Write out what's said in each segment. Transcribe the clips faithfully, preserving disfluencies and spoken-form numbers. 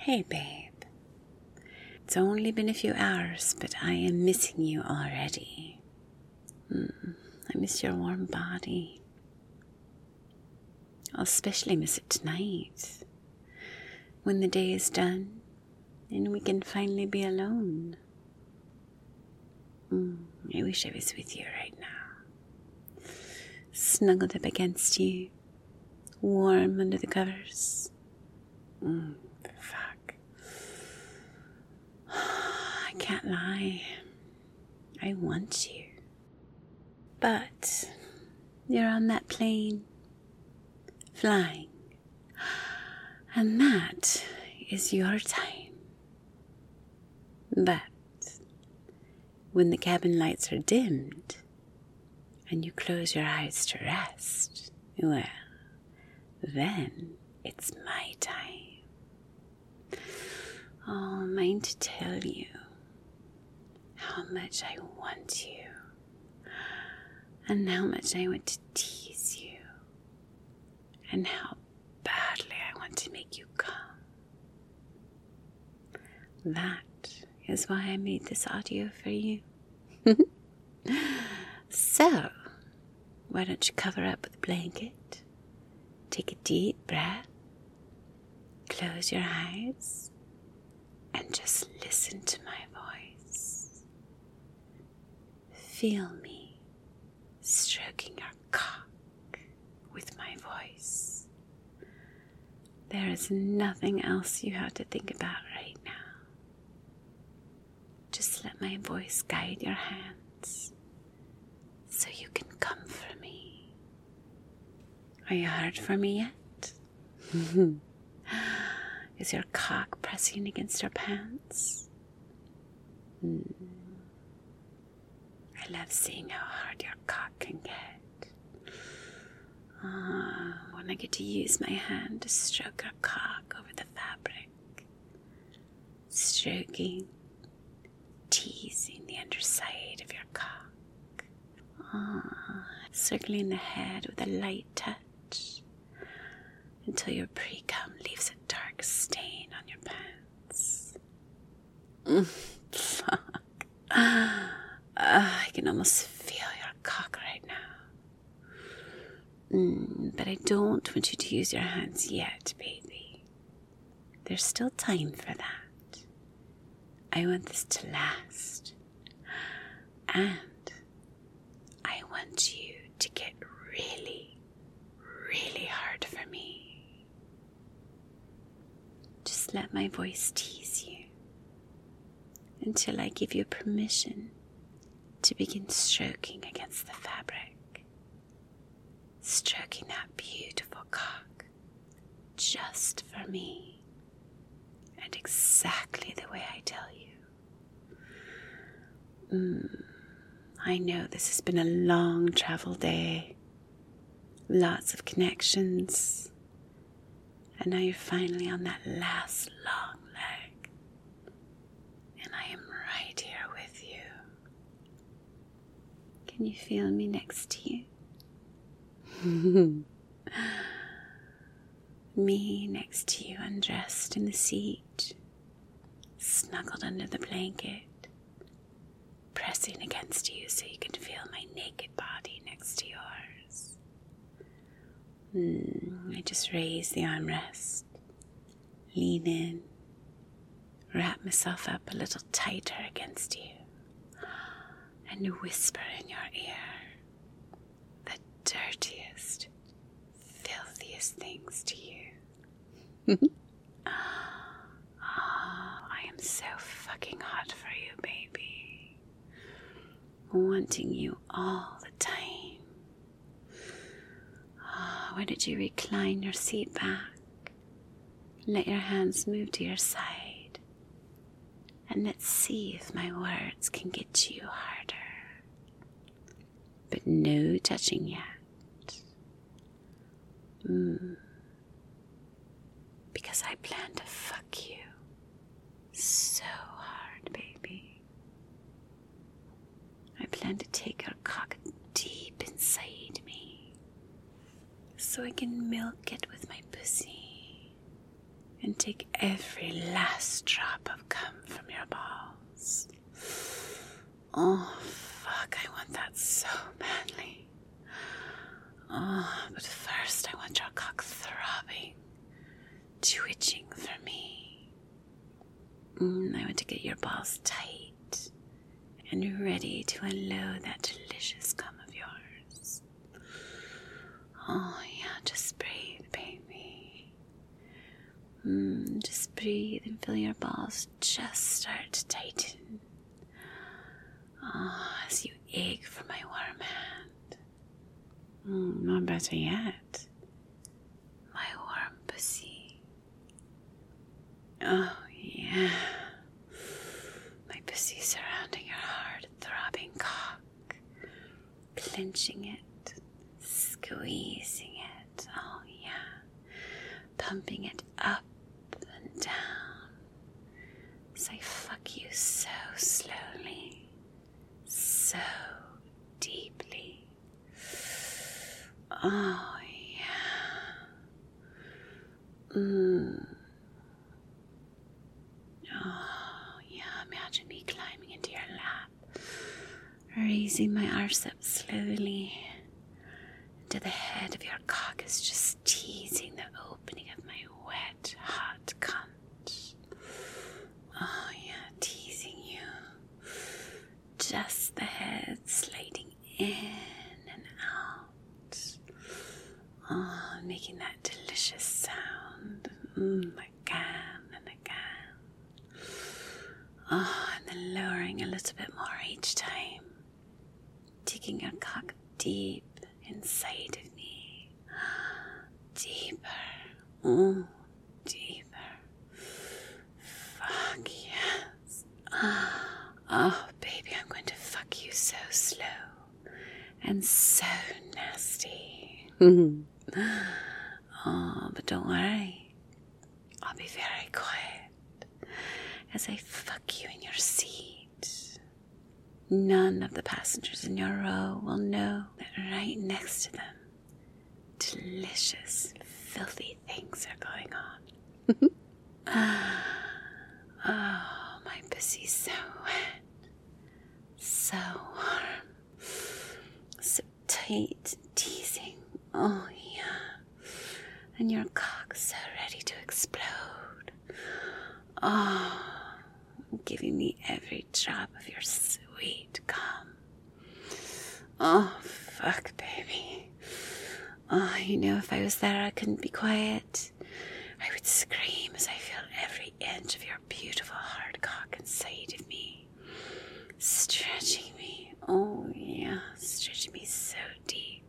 Hey, babe. It's only been a few hours, but I am missing you already. Mm, I miss your warm body. I'll especially miss it tonight, when the day is done and we can finally be alone. Mm, I wish I was with you right now, snuggled up against you, warm under the covers. Mm, fuck. I can't lie. I want you. But you're on that plane, flying, and that is your time. But when the cabin lights are dimmed and you close your eyes to rest, well, then it's my time. Oh, mind to tell you how much I want you and how much I want to tease you and how badly I want to make you come. That is why I made this audio for you. So, why don't you cover up with a blanket, take a deep breath, close your eyes, and just listen to my voice. Feel me stroking your cock with my voice. There is nothing else you have to think about right now. Just let my voice guide your hands so you can come for me. Are you hard for me yet? Is your cock pressing against your pants? Mm. I love seeing how hard your cock can get. Ah, when I get to use my hand to stroke your cock over the fabric. Stroking, teasing the underside of your cock. Ah, circling the head with a light touch until your pre-cum leaves a dark stain on your pants. Mm, fuck. Uh, I can almost feel your cock right now. Mm, but I don't want you to use your hands yet, baby. There's still time for that. I want this to last. And I want you to get really, really hard for me. Just let my voice tease you until I give you permission to begin stroking against the fabric. Stroking that beautiful cock just for me and exactly the way I tell you. Mm, I know this has been a long travel day, lots of connections, and now you're finally on that last long leg, and I am right here with you. Can you feel me next to you? Me next to you, undressed in the seat, snuggled under the blanket, pressing against you so you can feel my naked body next to yours. Mm, I just raise the armrest, lean in, wrap myself up a little tighter against you, and whisper in your ear the dirtiest, filthiest things to you. Oh, I am so fucking hot for you, baby. Wanting you all the time. Oh, why did you recline your seat back? Let your hands move to your side. And let's see if my words can get you harder. But no touching yet. Mm. Because I plan to fuck you so hard, baby. I plan to take your cock deep inside me so I can milk it with my pussy and take every last drop of cum from your balls. Oh, fuck, I want that so badly. Oh, but first I want your cock throbbing, twitching for me. Mm, I want to get your balls tight and ready to unload that delicious cum of yours. Oh, yeah, just breathe, baby. Mm, just breathe and feel your balls just start to tighten. Oh, as you ache for my warm hand. Mm, or better yet, my warm pussy. Oh, yeah. My pussy surrounding your hard, throbbing cock. Clenching it, squeezing it. Oh, yeah. Pumping it up and down. As I fuck you so slowly. So deeply. Oh, yeah. Mm. Oh, yeah. Imagine me climbing into your lap, raising my arse up slowly until the head of your cock is just teasing the opening of my wet, hot cunt. Oh, yeah. Teasing you. Just the head sliding in and out. Oh, making that delicious sound. Mm, again and again. Oh, and then lowering a little bit more each time. Taking your cock deep inside of me. Deeper. Mm, deeper. Fuck yes. Oh, baby, I'm going to fuck you so slow and so nasty. Oh, but don't worry. I'll be very quiet as I fuck you in your seat. None of the passengers in your row will know that right next to them, delicious, filthy things are going on. Oh, my pussy's so wet, so warm, so tight, teasing. Oh, yeah. And your cock so ready to explode. Oh, giving me every drop of your sweet cum. Oh, fuck, baby. Oh, you know, if I was there, I couldn't be quiet. I would scream as I feel every inch of your beautiful hard cock inside of me. Stretching me. Oh, yeah. Stretching me so deep.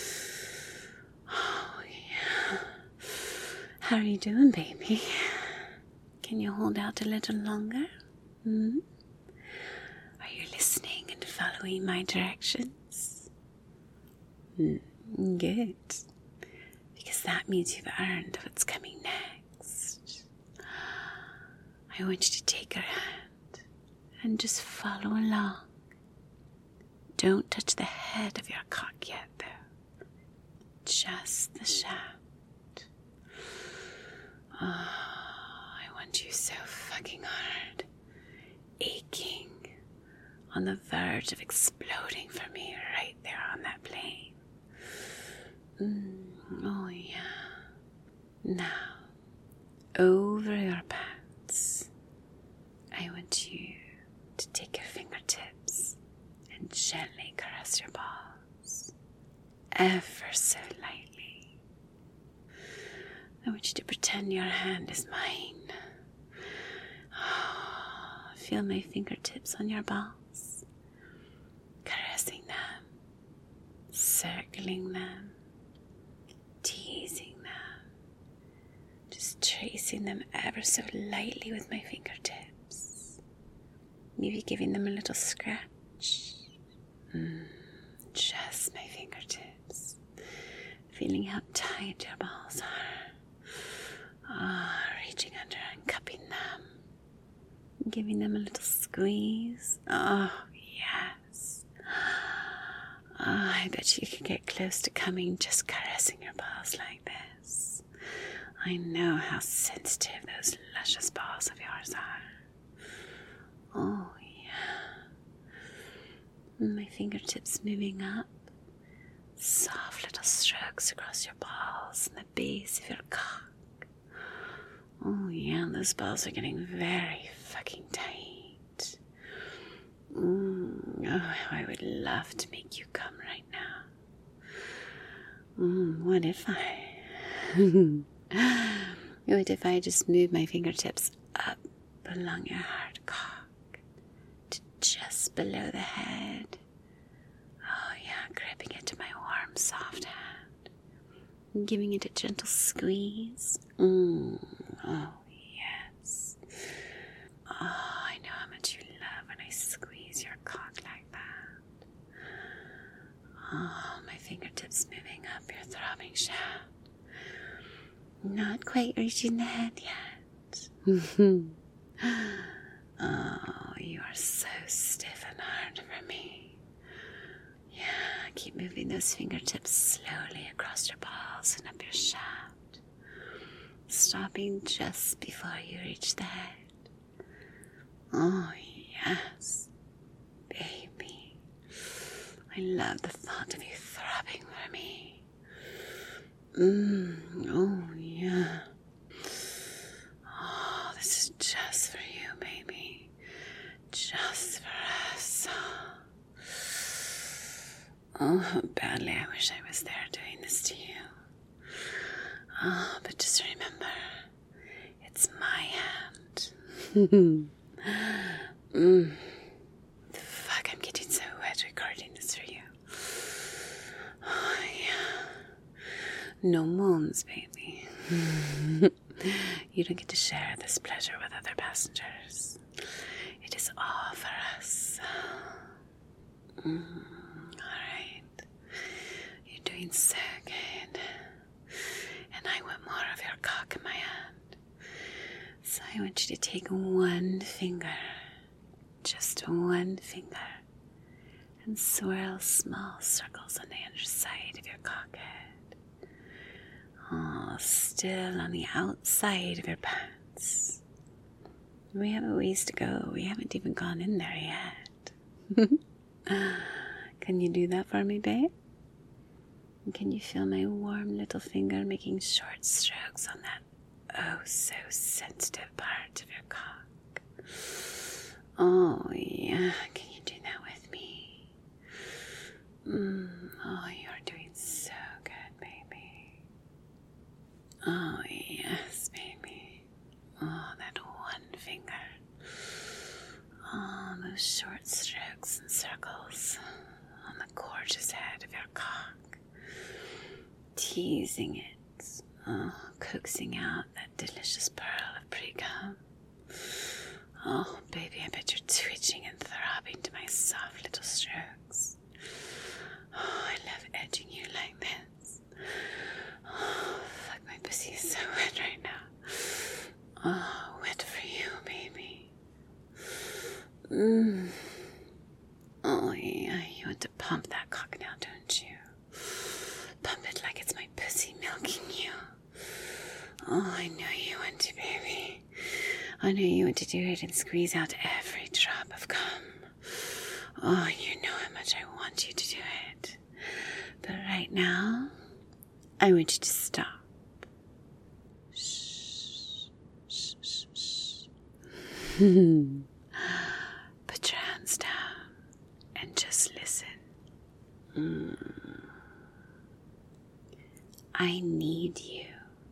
Oh, yeah. How are you doing, baby? Can you hold out a little longer? Hmm? Are you listening and following my directions? Mm, good. Because that means you've earned what's coming next. I want you to take your hand and just follow along. Don't touch the head of your cock yet, though. Just the shaft. Oh, I want you so fucking hard. Aching. On the verge of exploding for me right there on that plane. Mm, oh, yeah. Now, over your pants, I want you to take your fingertips and gently caress your balls, ever so lightly. I want you to pretend your hand is mine. Oh, feel my fingertips on your balls, caressing them, circling them, teasing them, just tracing them ever so lightly with my fingertips, maybe giving them a little scratch. Mm, just my fingertips, feeling how tight your balls are. Ah, oh, reaching under and cupping them, giving them a little squeeze. Oh, yes. Oh, I bet you could get close to coming just caressing your balls like this. I know how sensitive those luscious balls of yours are. Oh, yeah. My fingertips moving up. Soft little strokes across your balls and the base of your cock. Oh, yeah, those balls are getting very fucking tight. Mm, oh, I would love to make you come right now. Mm, what if I... what if I just move my fingertips up along your hard cock to just below the head? Oh, yeah, gripping it to my warm, soft hand. Giving it a gentle squeeze. Mm, oh, yes. Oh, I know how much you love when I squeeze your cock like that. Oh, my fingertips moving up your throbbing shaft. Not quite reaching the head yet. Oh, you are so stiff and hard for me. Yeah, keep moving those fingertips slowly across your balls and up your shaft, stopping just before you reach the head. Oh, yes, baby. I love the thought of you throbbing for me. Mmm, oh, yeah. Oh, this is just for you, baby. Just for us. Oh, how badly I wish I was there doing this to you. Oh, but just remember, it's my hand. mm. Fuck, I'm getting so wet recording this for you. Oh, yeah. No moans, baby. You don't get to share this pleasure with other passengers. It is all for us. Mm. You're doing so good. And I want more of your cock in my hand. So I want you to take one finger, just one finger, and swirl small circles on the underside of your cock head. Oh, still on the outside of your pants. We have a ways to go. We haven't even gone in there yet. Can you do that for me, babe? And can you feel my warm little finger making short strokes on that oh so sensitive part of your cock? Oh, yeah. Can you do that with me? Mm, oh, you're doing so good, baby. Oh, yes, baby. Oh, that one finger. Oh, those short strokes and circles on the gorgeous head of your cock. Teasing it, oh, coaxing out that delicious pearl of pre-cum. Oh, baby, I bet you're twitching and throbbing to my soft little strokes. Oh, I love edging you like this. Oh, fuck, my pussy is so wet right now. Oh, wet for you, baby. Mmm. Oh, yeah, you want to pump that cock now, don't you? Pump it like it's my pussy milking you. Oh, I know you want to, baby. I know you want to do it and squeeze out every drop of cum. Oh, you know how much I want you to do it. But right now, I want you to stop. Shh. Shh, shh, shh. Put your hands down and just listen. Mm. I need you.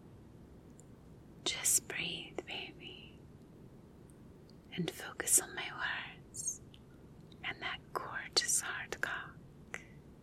Just breathe, baby. And focus on my words and that gorgeous hard cock.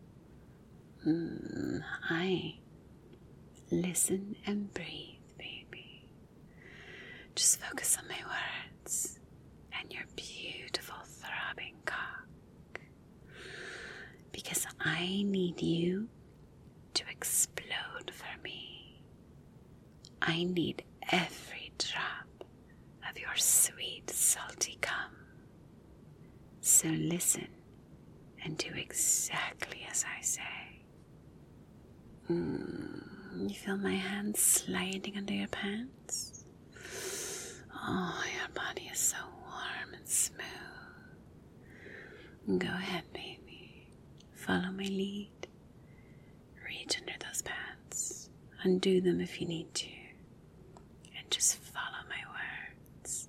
Mm, I listen and breathe, baby. Just focus on my words and your beautiful throbbing cock. Because I need you to explode for me. I need every drop of your sweet, salty cum. So listen and do exactly as I say. Mm, You feel my hands sliding under your pants? Oh, your body is so warm and smooth. Go ahead, baby. Follow my lead. Reach under those pants. Undo them if you need to. And just follow my words.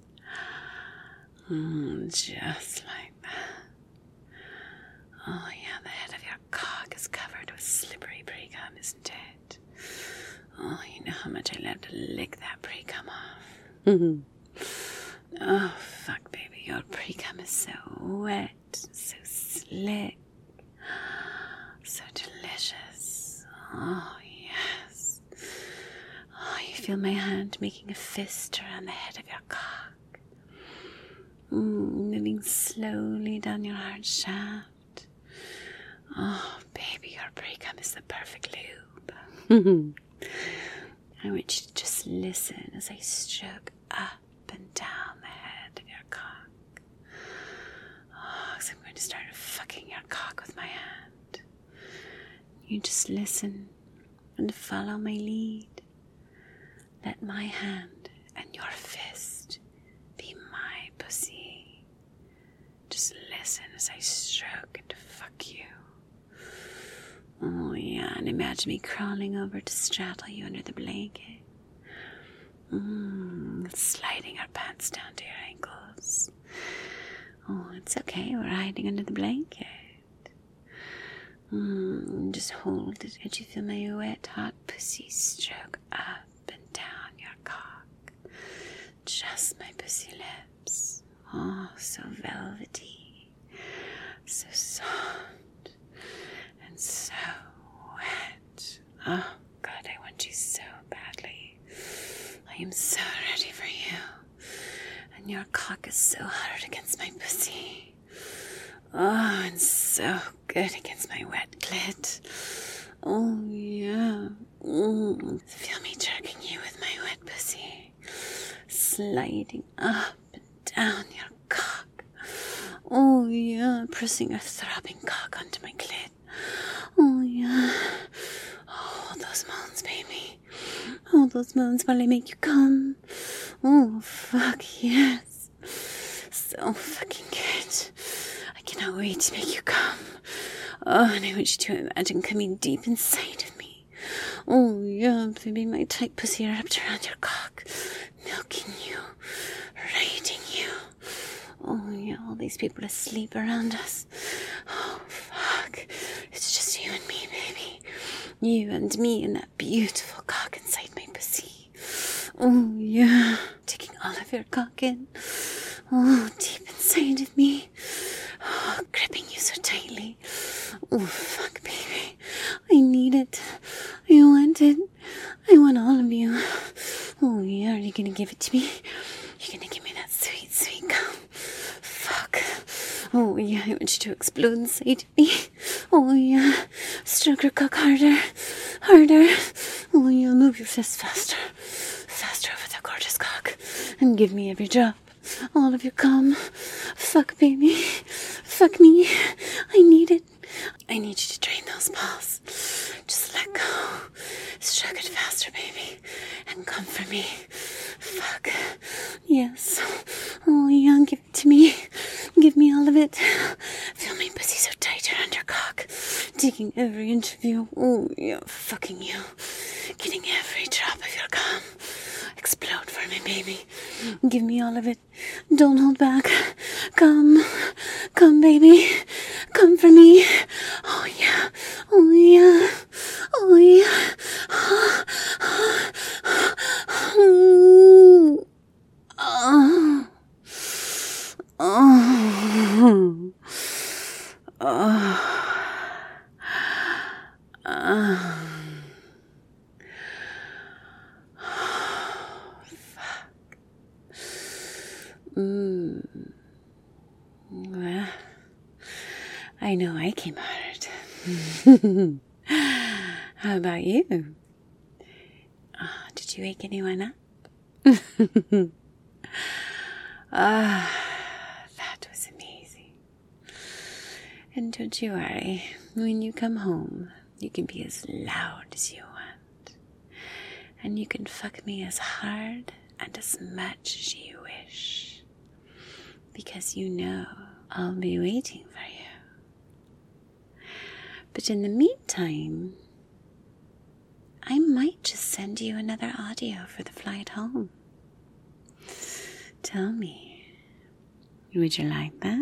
Mm, just like that. Oh yeah, the head of your cock is covered with slippery pre-cum, isn't it? Oh, you know how much I love to lick that pre-cum off. Oh, fuck, baby, your pre-cum is so wet, so slick, so delicious. Oh, yes. Oh, you feel my hand making a fist around the head of your cock. Mm, moving slowly down your hard shaft. Oh, baby, your pre-cum is the perfect lube. I want you to just listen as I stroke up and down the head of your cock. Oh, so I'm going to start fucking your cock with my hand. You just listen and follow my lead. Let my hand and your fist be my pussy. Just listen as I stroke and fuck you. Oh yeah, and imagine me crawling over to straddle you under the blanket. Mmm, sliding our pants down to your ankles. Oh, it's okay, we're hiding under the blanket. Mmm, just hold it as you feel my wet, hot pussy stroke up and down your cock. Just my pussy lips. Oh, so velvety, so soft, and so wet. Oh, God, I want you so badly. I am so ready for you. And your cock is so hard against my pussy. Oh, and so good against my wet clit. Oh, yeah. Mm. Feel me jerking you with my wet pussy. Sliding up and down your cock. Oh, yeah. Pressing a throbbing cock onto my clit. Oh, yeah. Oh, those moans, baby. Oh, those moans while I make you come. Oh, fuck, yes. So fucking good. I cannot wait to make you come. Oh, and I want you to imagine coming deep inside of me. Oh, yeah, baby, my tight pussy wrapped around your cock. Milking you. Raiding you. Oh, yeah, all these people asleep around us. Oh, fuck. It's just you and me, baby. You and me and that beautiful cock inside my pussy. Oh, yeah. Taking all of your cock in. Oh, deep inside of me. Oh, gripping you so tightly. Oh, fuck, baby. I need it. I want it. I want all of you. Oh, yeah. Are you gonna give it to me? You're gonna give me that sweet, sweet cum. Fuck. Oh, yeah. I want you to explode inside of me. Oh, yeah. Stroke your cock harder. Harder. Oh, yeah. Move your fist faster. Faster over the gorgeous cock. And give me every drop. All of your cum. Fuck, baby. Fuck me. I need it. I need you to drain those balls. Just let go. Stroke it faster, baby. And come for me. Fuck. Yes. Oh, yeah. Give it to me. Give me all of it. Feel my pussy so tight around your cock. Taking every inch of you. Oh, yeah. Fucking you. Getting every drop of your cum. Explode for me, baby. Give me all of it. Don't hold back. Come. Come, baby. Come for me. Oh, yeah. Oh, yeah. Oh, yeah. Oh. Oh. Oh. Oh. Oh. Mm. Well, I know I came hard. How about you? Oh, did you wake anyone up? Ah, that was amazing. And don't you worry, when you come home, you can be as loud as you want. And you can fuck me as hard and as much as you wish. Because you know I'll be waiting for you. But in the meantime, I might just send you another audio for the flight home. Tell me, would you like that?